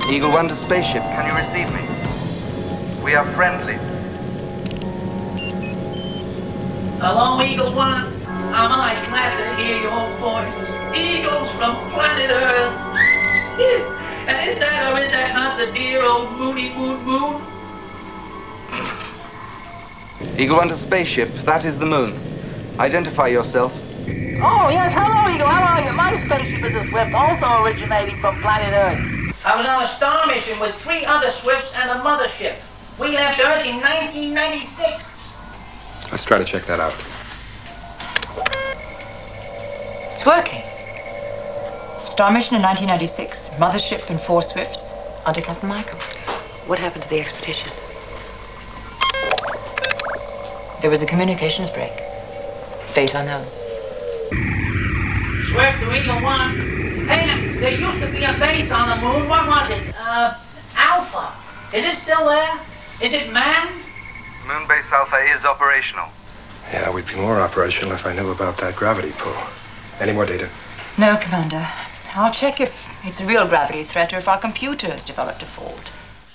Eagle One to spaceship. Can you receive me? We are friendly. Hello, Eagle One. Am I glad to hear your voice? Eagles from planet Earth. And is that or is that not the dear old Moony Moon? Eagle One to spaceship. That is the moon. Identify yourself. Oh, yes. Hello, Eagle. How are you? My spaceship is a Swift, also originating from planet Earth. I was on a star mission with 3 other Swifts and a mothership. We left Earth in 1996. Let's try to check that out. It's working. Star mission in 1996. Mothership and 4 Swifts under Captain Michael. What happened to the expedition? There was a communications break. Fate unknown. Swift to Eagle One. Hey, there used to be a base on the moon. What was it? Alpha. Is it still there? Is it manned? Moonbase Alpha is operational. Yeah, we'd be more operational if I knew about that gravity pull. Any more data? No, Commander. I'll check if it's a real gravity threat or if our computers developed a fault.